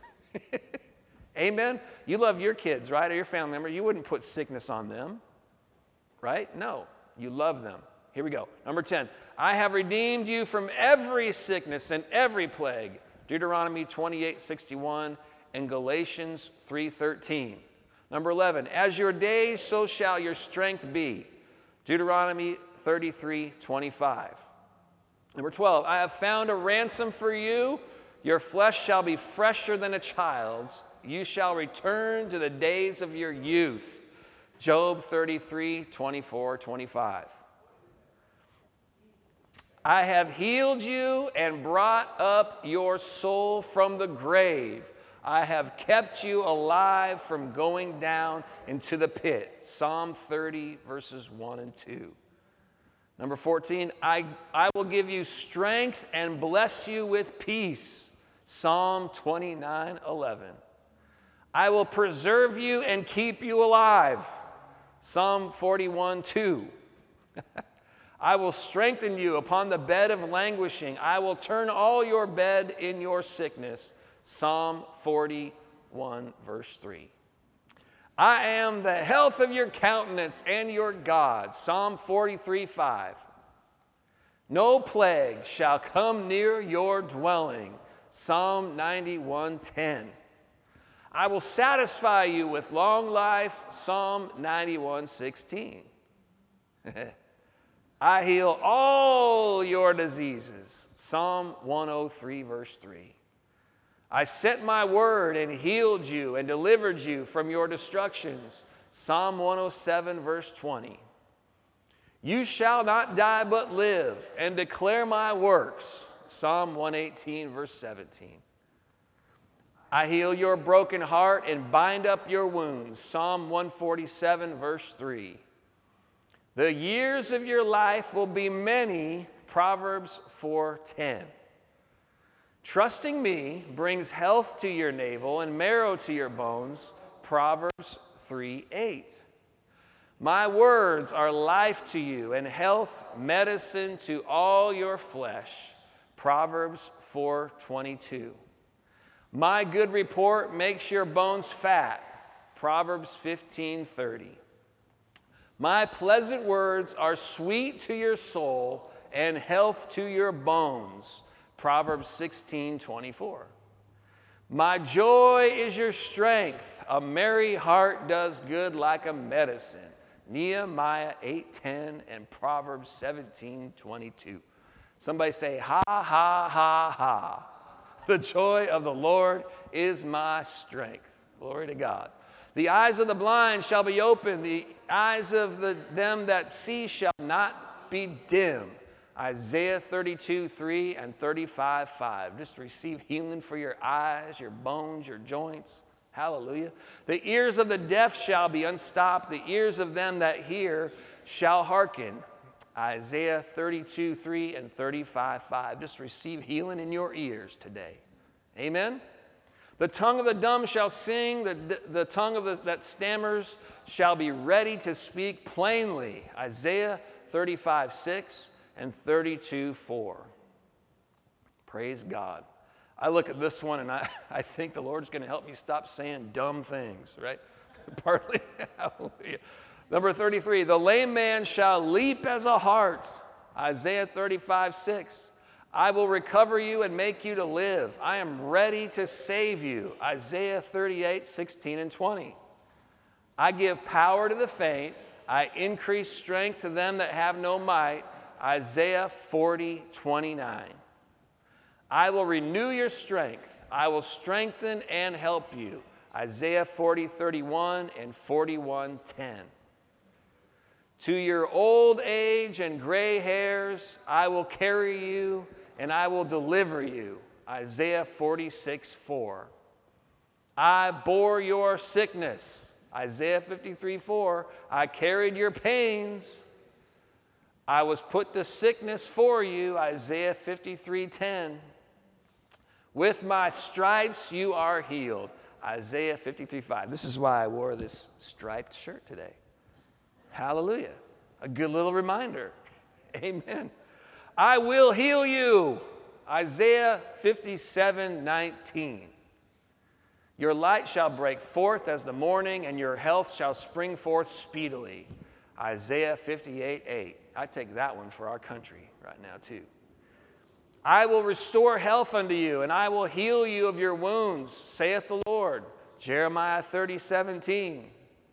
Amen? You love your kids, right? Or your family member. You wouldn't put sickness on them, right? No, you love them. Here we go. Number ten, I have redeemed you from every sickness and every plague. Deuteronomy twenty-eight sixty-one and Galatians three thirteen. Number eleven, as your days, so shall your strength be. Deuteronomy thirty-three twenty-five. Number twelve, I have found a ransom for you. Your flesh shall be fresher than a child's. You shall return to the days of your youth. Job thirty-three twenty-four twenty-five. I have healed you and brought up your soul from the grave. I have kept you alive from going down into the pit. Psalm thirty, verses one and two. Number fourteen, I, I will give you strength and bless you with peace. Psalm twenty-nine eleven. I will preserve you and keep you alive. Psalm forty-one two. I will strengthen you upon the bed of languishing. I will turn all your bed in your sickness. Psalm forty-one, verse three. I am the health of your countenance and your God. Psalm forty-three, five. No plague shall come near your dwelling. Psalm ninety-one, ten. I will satisfy you with long life. Psalm ninety-one, sixteen. I heal all your diseases. Psalm one oh three, verse three. I sent my word and healed you and delivered you from your destructions. Psalm one oh seven, verse twenty. You shall not die but live and declare my works. Psalm one eighteen, verse seventeen. I heal your broken heart and bind up your wounds. Psalm one forty-seven, verse three. The years of your life will be many. Proverbs four ten. Trusting me brings health to your navel and marrow to your bones. Proverbs three eight. My words are life to you and health, medicine to all your flesh. Proverbs four twenty-two. My good report makes your bones fat. Proverbs fifteen thirty. My pleasant words are sweet to your soul and health to your bones. Proverbs sixteen twenty-four. My joy is your strength. A merry heart does good like a medicine. Nehemiah eight ten and Proverbs seventeen twenty-two. Somebody say, ha, ha, ha, ha. The joy of the Lord is my strength. Glory to God. The eyes of the blind shall be opened. The eyes of the, them that see shall not be dim. Isaiah thirty-two three and thirty-five five. Just receive healing for your eyes, your bones, your joints. Hallelujah. The ears of the deaf shall be unstopped. The ears of them that hear shall hearken. Isaiah thirty-two three and thirty-five five. Just receive healing in your ears today. Amen. The tongue of the dumb shall sing. The, the, the tongue of the, that stammers shall be ready to speak plainly. Isaiah thirty-five six and thirty-two four. Praise God. I look at this one and I, I think the Lord's going to help me stop saying dumb things, right? Partly. Hallelujah. Number thirty-three, the lame man shall leap as a hart. Isaiah thirty-five six. I will recover you and make you to live. I am ready to save you. Isaiah thirty-eight sixteen and twenty. I give power to the faint. I increase strength to them that have no might. Isaiah forty twenty-nine. I will renew your strength. I will strengthen and help you. Isaiah forty thirty-one and forty-one ten. To your old age and gray hairs, I will carry you and I will deliver you. Isaiah forty-six four. I bore your sickness. Isaiah fifty-three four. I carried your pains. I was put to sickness for you. Isaiah fifty-three ten. With my stripes you are healed. Isaiah fifty-three five. This is why I wore this striped shirt today. Hallelujah. A good little reminder. Amen. I will heal you. Isaiah fifty-seven nineteen. Your light shall break forth as the morning, and your health shall spring forth speedily. Isaiah fifty-eight eight. I take that one for our country right now too. I will restore health unto you, and I will heal you of your wounds, saith the Lord. Jeremiah thirty seventeen.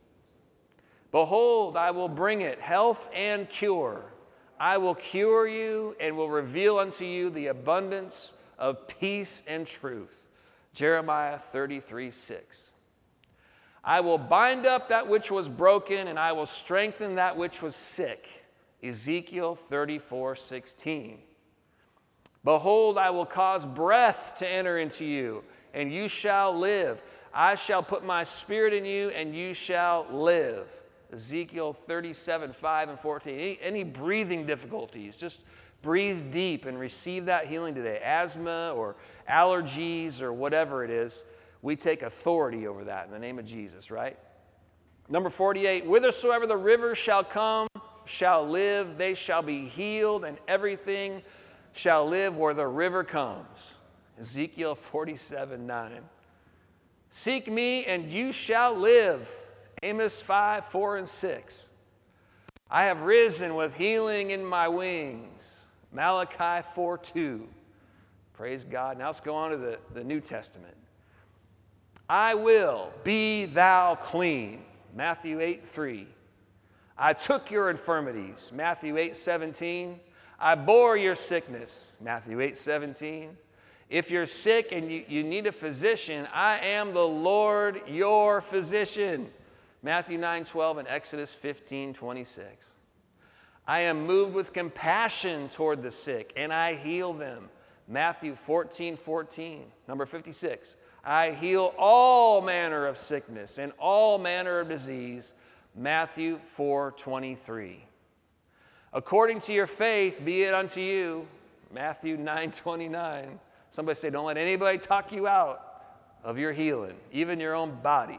Behold, I will bring it, health and cure. I will cure you and will reveal unto you the abundance of peace and truth. Jeremiah thirty-three six. I will bind up that which was broken, and I will strengthen that which was sick. Ezekiel thirty-four sixteen. Behold, I will cause breath to enter into you, and you shall live. I shall put my spirit in you, and you shall live. Ezekiel thirty-seven five and fourteen. Any, any breathing difficulties, just breathe deep and receive that healing today. Asthma or allergies or whatever it is, we take authority over that in the name of Jesus, right? Number forty-eight, whithersoever the river shall come, shall live, they shall be healed, and everything shall live where the river comes. Ezekiel forty-seven nine. Seek me, and you shall live. Amos five four and six. I have risen with healing in my wings. Malachi four two. Praise God. Now let's go on to the, the New Testament. I will be thou clean. Matthew eight three. I took your infirmities. Matthew eight seventeen. I bore your sickness. Matthew eight seventeen. If you're sick and you, you need a physician, I am the Lord your physician. Matthew nine twelve and Exodus fifteen twenty-six. I am moved with compassion toward the sick, and I heal them. Matthew fourteen fourteen. Number fifty-six. I heal all manner of sickness and all manner of disease. Matthew four twenty-three. According to your faith, be it unto you. Matthew nine twenty-nine. Somebody say, don't let anybody talk you out of your healing, even your own body.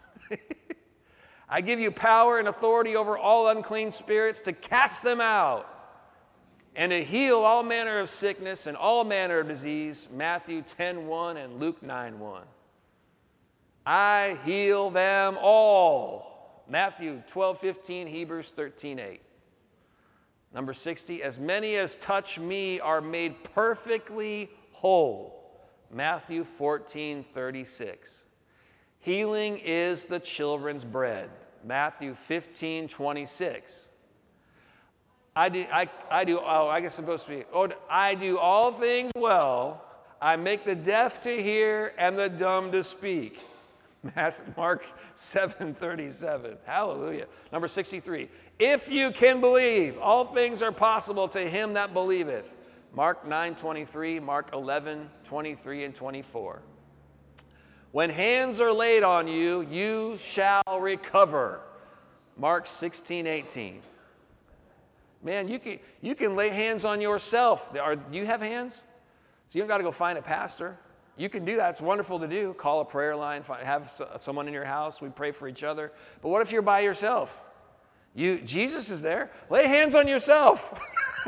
I give you power and authority over all unclean spirits to cast them out and to heal all manner of sickness and all manner of disease. Matthew ten one and Luke nine one. I heal them all. Matthew twelve fifteen, Hebrews thirteen eight. Number sixty, as many as touch me are made perfectly whole. Matthew fourteen thirty-six. Healing is the children's bread. Matthew fifteen twenty-six. I do, I, I do, oh, I guess it's supposed to be, oh, I do all things well. I make the deaf to hear and the dumb to speak. Mark seven thirty-seven. Hallelujah. Number sixty-three. If you can believe, all things are possible to him that believeth. Mark nine twenty-three, Mark eleven twenty-three and twenty-four. When hands are laid on you, you shall recover. Mark sixteen eighteen. Man, you can, you can lay hands on yourself. Are, do you have hands? So you don't got to go find a pastor. You can do that. It's wonderful to do. Call a prayer line, find, have someone in your house. We pray for each other. But what if you're by yourself? You, Jesus is there. Lay hands on yourself.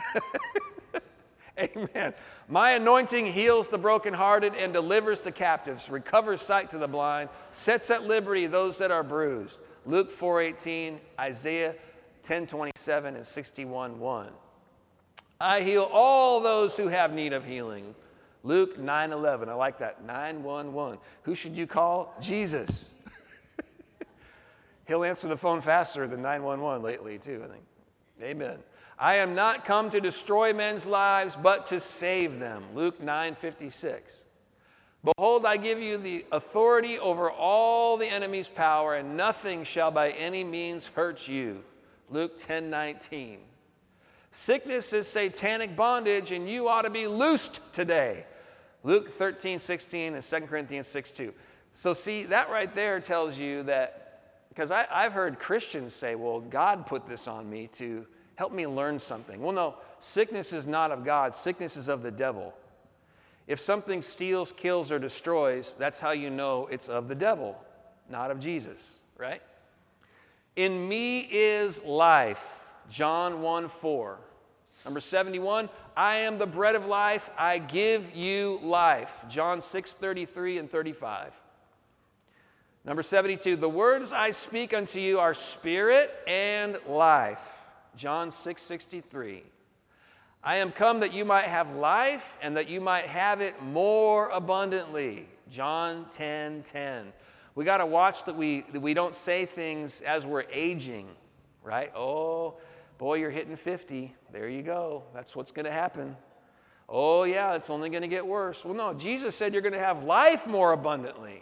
Amen. My anointing heals the brokenhearted and delivers the captives, recovers sight to the blind, sets at liberty those that are bruised. Luke four eighteen, Isaiah ten twenty-seven and sixty-one one. I heal all those who have need of healing. Luke nine eleven. I like that. nine one one. Who should you call? Jesus. He'll answer the phone faster than nine one one lately, too, I think. Amen. I am not come to destroy men's lives, but to save them. Luke nine fifty-six. Behold, I give you the authority over all the enemy's power, and nothing shall by any means hurt you. Luke ten nineteen. Sickness is satanic bondage, and you ought to be loosed today. Luke thirteen sixteen and Second Corinthians six two. So see, that right there tells you that, because I, I've heard Christians say, well, God put this on me to help me learn something. Well, no, sickness is not of God. Sickness is of the devil. If something steals, kills, or destroys, that's how you know it's of the devil, not of Jesus, right? In me is life, John one four. Number seventy-one, I am the bread of life, I give you life, John six thirty-three and thirty-five. Number seventy-two, the words I speak unto you are spirit and life, John six sixty-three. I am come that you might have life and that you might have it more abundantly, John ten ten. We got to watch that we, that we don't say things as we're aging, right? Oh, boy, you're hitting fifty. There you go. That's what's going to happen. Oh, yeah, it's only going to get worse. Well, no, Jesus said you're going to have life more abundantly.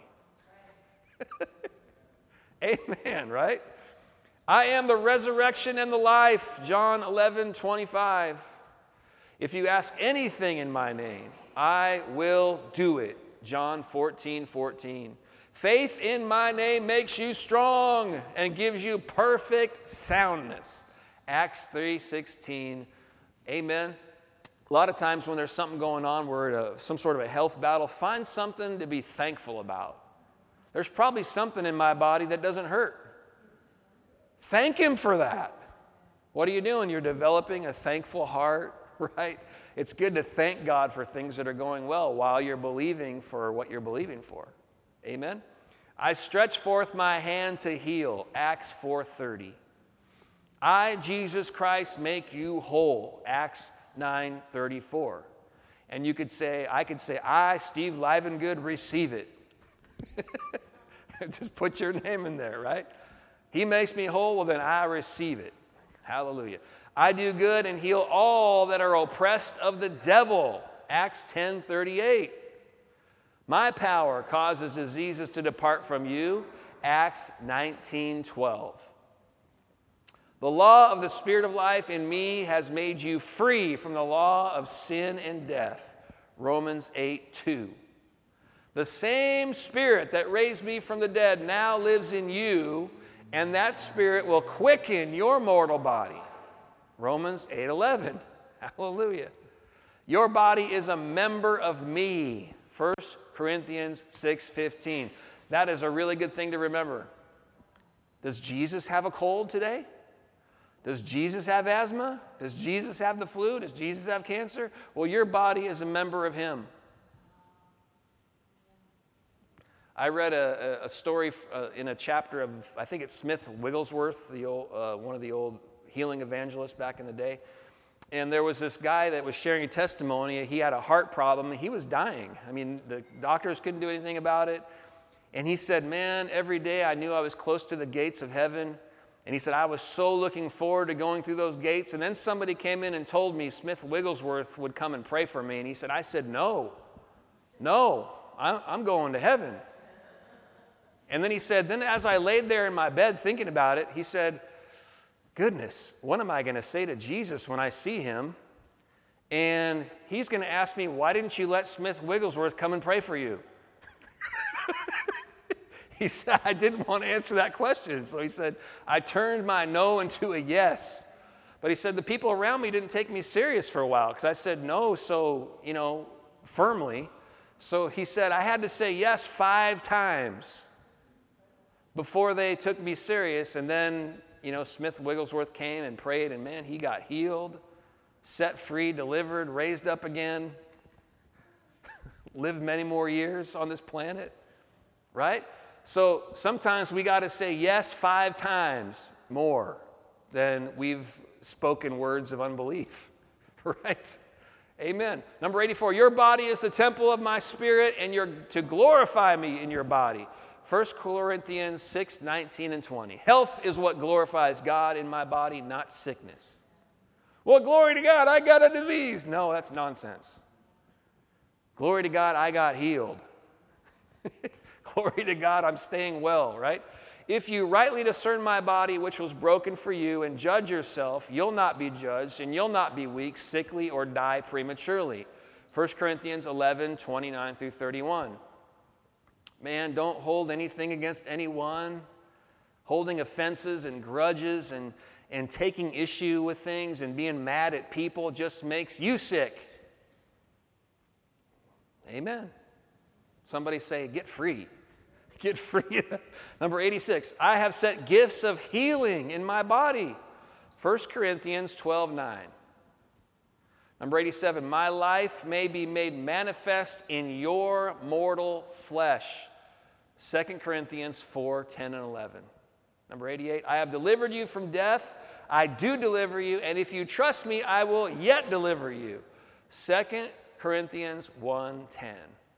Amen, right? I am the resurrection and the life, John eleven twenty-five. If you ask anything in my name, I will do it, John fourteen fourteen. Faith in my name makes you strong and gives you perfect soundness, Acts three sixteen. Amen. A lot of times when there's something going on, we're at a, some sort of a health battle, find something to be thankful about. There's probably something in my body that doesn't hurt. Thank him for that. What are you doing? You're developing a thankful heart, right? It's good to thank God for things that are going well while you're believing for what you're believing for. Amen? I stretch forth my hand to heal, Acts four thirty. I, Jesus Christ, make you whole, Acts nine thirty-four. And you could say, I could say, I, Steve Livengood, receive it. Just put your name in there, right? He makes me whole, well then I receive it. Hallelujah. I do good and heal all that are oppressed of the devil, Acts ten thirty-eight. My power causes diseases to depart from you, Acts nineteen twelve. The law of the Spirit of life in me has made you free from the law of sin and death, Romans eight two. The same Spirit that raised me from the dead now lives in you, and that Spirit will quicken your mortal body, Romans eight eleven. Hallelujah. Your body is a member of me, First Corinthians six fifteen. That is a really good thing to remember. Does Jesus have a cold today? Does Jesus have asthma? Does Jesus have the flu? Does Jesus have cancer? Well, your body is a member of him. I read a, a story uh, in a chapter of, I think it's Smith Wigglesworth, the old, uh, one of the old healing evangelists back in the day. And there was this guy that was sharing a testimony. He had a heart problem, and he was dying. I mean, the doctors couldn't do anything about it. And he said, man, every day I knew I was close to the gates of heaven. And he said, I was so looking forward to going through those gates. And then somebody came in and told me Smith Wigglesworth would come and pray for me. And he said, I said, no, no, I'm, I'm going to heaven. And then he said, then as I laid there in my bed thinking about it, he said, goodness, what am I going to say to Jesus when I see him? And he's going to ask me, why didn't you let Smith Wigglesworth come and pray for you? He said, I didn't want to answer that question. So he said, I turned my no into a yes. But he said, the people around me didn't take me serious for a while because I said no so, you know, firmly. So he said, I had to say yes five times before they took me serious. And then, you know, Smith Wigglesworth came and prayed, and man, he got healed, set free, delivered, raised up again, lived many more years on this planet, right? So sometimes we got to say yes five times more than we've spoken words of unbelief, right? Amen. Number eighty-four, your body is the temple of my spirit, and you're to glorify me in your body. First Corinthians six, nineteen and twenty. Health is what glorifies God in my body, not sickness. Well, glory to God, I got a disease. No, that's nonsense. Glory to God, I got healed. Glory to God, I'm staying well, right? If you rightly discern my body, which was broken for you, and judge yourself, you'll not be judged, and you'll not be weak, sickly, or die prematurely. First Corinthians eleven, twenty-nine through thirty-one. Man, don't hold anything against anyone. Holding offenses and grudges and, and taking issue with things and being mad at people just makes you sick. Amen. Somebody say, get free. Get free. Number eighty-six, I have set gifts of healing in my body. First Corinthians twelve, nine. Number eighty-seven, my life may be made manifest in your mortal flesh. Second Corinthians four, ten and eleven. Number eighty-eight, I have delivered you from death. I do deliver you, and if you trust me, I will yet deliver you. Second Corinthians one, ten.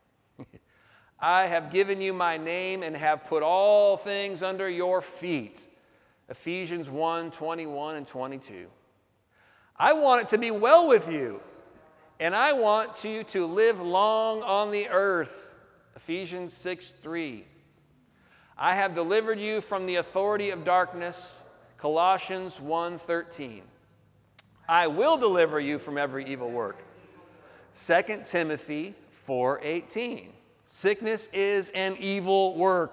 I have given you my name and have put all things under your feet. Ephesians one, twenty-one and twenty-two. I want it to be well with you, and I want you to live long on the earth. Ephesians six, three. I have delivered you from the authority of darkness. Colossians one, thirteen. I will deliver you from every evil work. Second Timothy four, eighteen. Sickness is an evil work.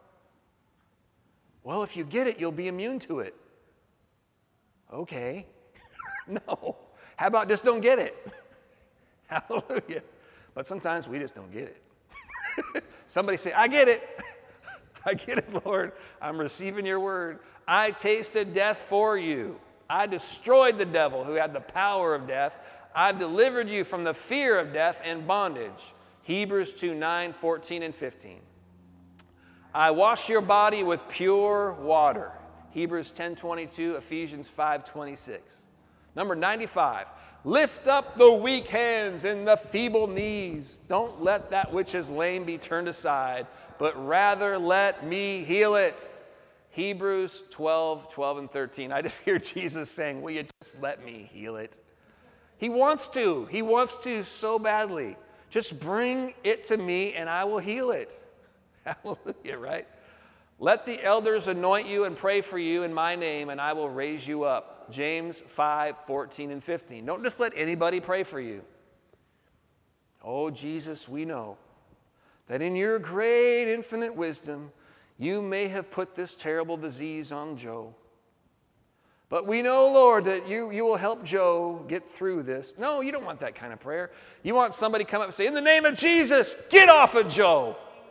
Well, if you get it, you'll be immune to it. Okay. No. How about just don't get it? Hallelujah. But sometimes we just don't get it. Somebody say, I get it. I get it, Lord. I'm receiving your word. I tasted death for you. I destroyed the devil who had the power of death. I've delivered you from the fear of death and bondage. Hebrews two, nine, fourteen, and fifteen. I wash your body with pure water. Hebrews ten, twenty-two, Ephesians five, twenty-six. Number ninety-five. Lift up the weak hands and the feeble knees. Don't let that which is lame be turned aside, but rather let me heal it. Hebrews twelve, twelve, and thirteen. I just hear Jesus saying, will you just let me heal it? He wants to. He wants to so badly. Just bring it to me and I will heal it. Hallelujah, right? Let the elders anoint you and pray for you in my name, and I will raise you up. James five, fourteen, and fifteen. Don't just let anybody pray for you. Oh, Jesus, we know that in your great infinite wisdom, you may have put this terrible disease on Joe. But we know, Lord, that you, you will help Joe get through this. No, you don't want that kind of prayer. You want somebody to come up and say, in the name of Jesus, get off of Joe.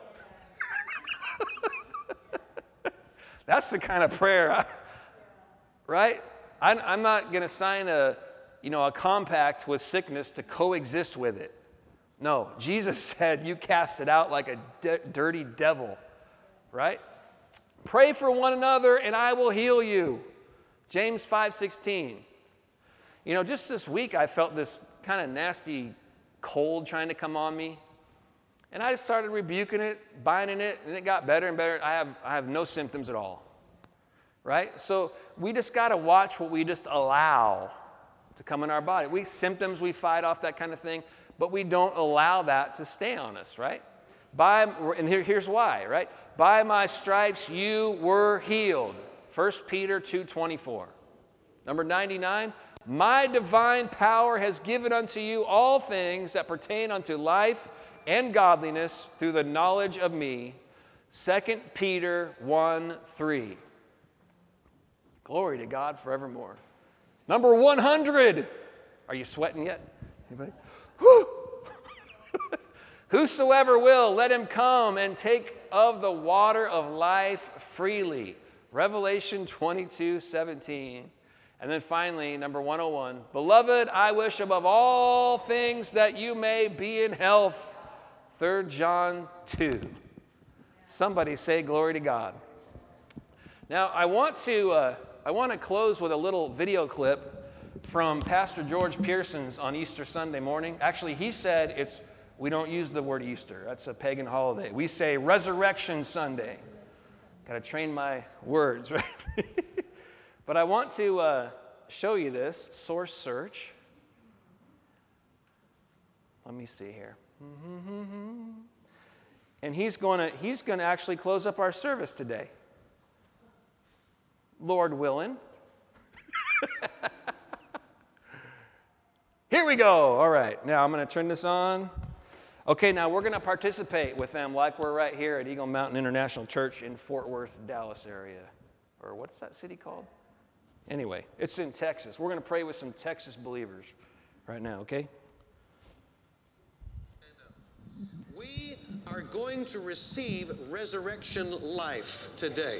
That's the kind of prayer, I, right? I'm, I'm not going to sign a, you know, a compact with sickness to coexist with it. No, Jesus said you cast it out like a de- dirty devil, right? Pray for one another and I will heal you. James five, sixteen. You know, just this week I felt this kind of nasty cold trying to come on me. And I just started rebuking it, binding it, and it got better and better. I have, I have no symptoms at all, right? So we just got to watch what we just allow to come in our body. We symptoms, we fight off that kind of thing, but we don't allow that to stay on us, right? By, and here, here's why, right? By my stripes you were healed. First Peter two, twenty-four. Number ninety-nine, my divine power has given unto you all things that pertain unto life and godliness through the knowledge of me. Second Peter one, three. Glory to God forevermore. Number one hundred. Are you sweating yet? Anybody? Whew. Whosoever will, let him come and take of the water of life freely. Revelation twenty-two, seventeen. And then finally, number one oh one. Beloved, I wish above all things that you may be in health. Third John two. Somebody say glory to God. Now, I want to uh, I want to close with a little video clip from Pastor George Pearson's on Easter Sunday morning. Actually, he said it's we don't use the word Easter. That's a pagan holiday. We say Resurrection Sunday. Got to train my words, right? But I want to uh, show you this. Source search. Let me see here. And he's going to he's going to actually close up our service today. Lord willing. Here we go. All right. Now I'm going to turn this on. Okay, now we're going to participate with them like we're right here at Eagle Mountain International Church in Fort Worth, Dallas area. Or what's that city called? Anyway, it's in Texas. We're going to pray with some Texas believers right now, okay? We are going to receive resurrection life today.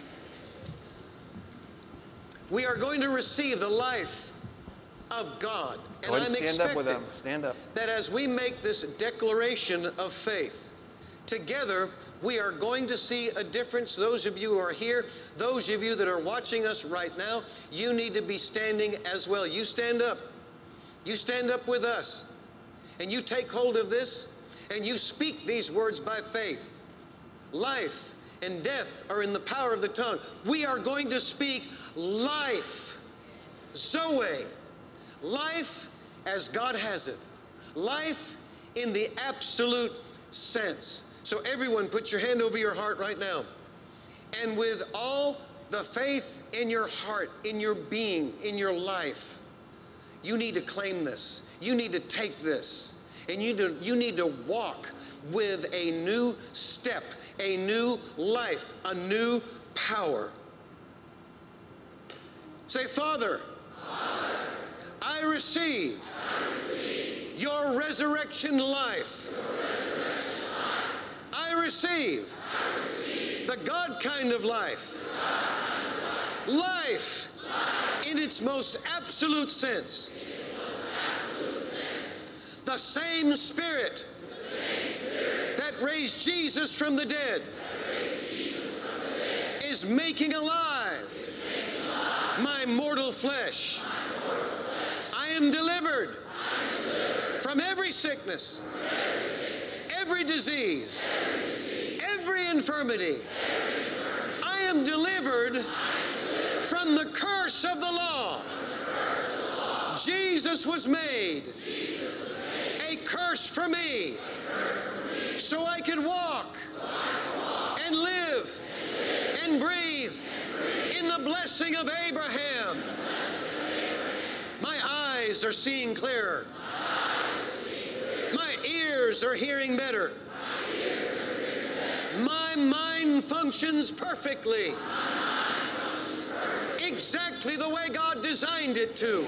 We are going to receive the life of God. And Go ahead and I'm stand up with expecting them. Stand up. that as we make this declaration of faith, together we are going to see a difference. Those of you who are here, those of you that are watching us right now, you need to be standing as well. You stand up. You stand up with us. And you take hold of this, and you speak these words by faith. Life and death are in the power of the tongue. We are going to speak life. Zoe. Life as God has it. Life in the absolute sense. So everyone, put your hand over your heart right now. And with all the faith in your heart, in your being, in your life, you need to claim this. You need to take this. And you need to, you need to walk with a new step, a new life, a new power. Say, Father, Father I, receive I receive your resurrection life. Your resurrection life. I, receive I receive the God kind of life. God kind of life. Life, life in its most absolute sense. The same Spirit that raised Jesus from the dead is making alive my mortal flesh. I am delivered from every sickness, every disease, every infirmity. I am delivered from the curse of the law. Jesus was made a curse for me so I could walk and live and breathe in the blessing of Abraham. My eyes are seeing clearer. My ears are hearing better. My mind functions perfectly, exactly the way God designed it to.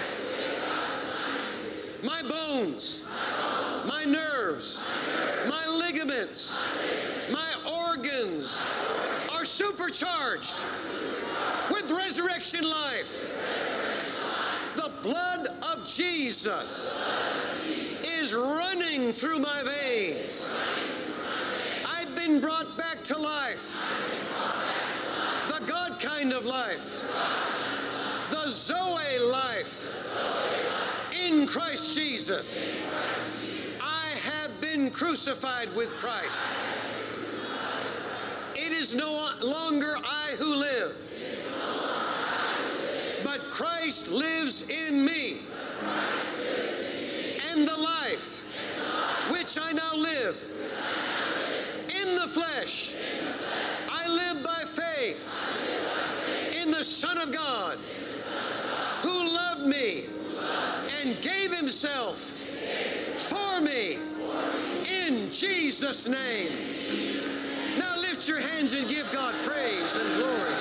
My bones, my nerves, my ligaments, my organs are supercharged with resurrection life. The blood of Jesus is running through my veins. I've been brought back to life. The God kind of life. The Zoe life in Christ Jesus. I have been crucified with Christ. It is no longer I who live, but Christ lives in me. And the life which I now live in the flesh, I live by faith in the Son of God, who loved me and gave himself for me in Jesus' name. Now lift your hands and give God praise and glory.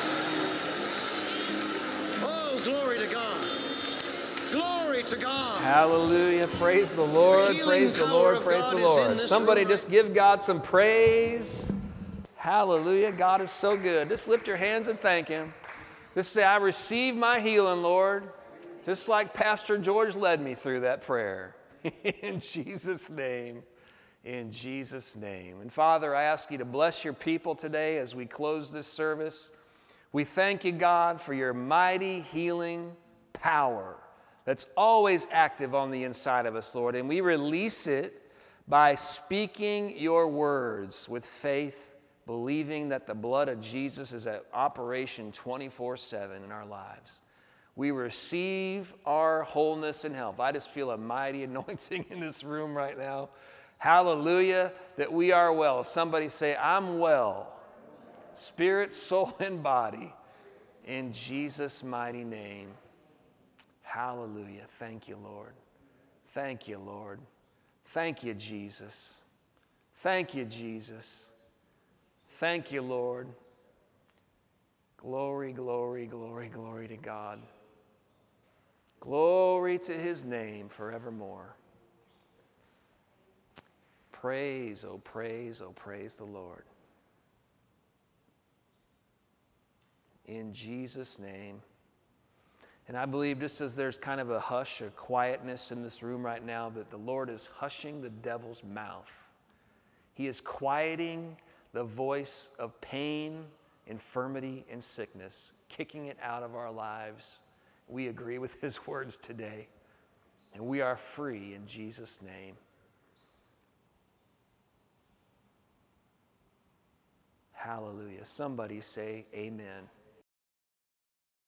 Oh, glory to God. Glory to God. Hallelujah. Praise the Lord. The Praise the healing Lord. power of Praise God the is in Lord. this Somebody room. just give God some praise. Hallelujah. God is so good. Just lift your hands and thank him. Just say, I receive my healing, Lord. Just like Pastor George led me through that prayer. In Jesus' name. In Jesus' name. And Father, I ask you to bless your people today as we close this service. We thank you, God, for your mighty healing power that's always active on the inside of us, Lord. And we release it by speaking your words with faith, believing that the blood of Jesus is at operation twenty-four seven in our lives. We receive our wholeness and health. I just feel a mighty anointing in this room right now. Hallelujah, that we are well. Somebody say, I'm well. Spirit, soul, and body. In Jesus' mighty name. Hallelujah. Thank you, Lord. Thank you, Lord. Thank you, Jesus. Thank you, Jesus. Thank you, Lord. Glory, glory, glory, glory to God. Glory to his name forevermore. Praise, oh praise, oh praise the Lord. In Jesus' name. And I believe just as there's kind of a hush or quietness in this room right now, that the Lord is hushing the devil's mouth. He is quieting the voice of pain, infirmity, and sickness, kicking it out of our lives. We agree with his words today, and we are free in Jesus' name. Hallelujah. Somebody say amen.